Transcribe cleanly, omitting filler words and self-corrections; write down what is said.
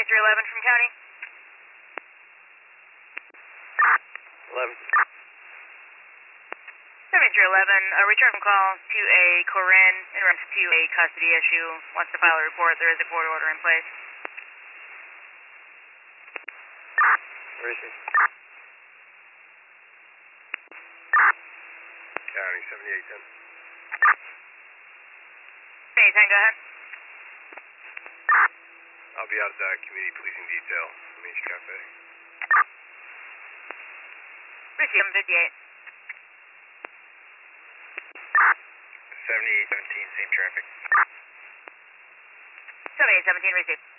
7311 from county. 11. 7311, a return from call to a Corinne in reference to a custody issue. Wants to file a report. There is a court order in place. Where is he? County 7810. 7810, go ahead. I'll be out at the community policing detail, Main Street Cafe. Receive 58. 7817, same traffic. 7817, receive.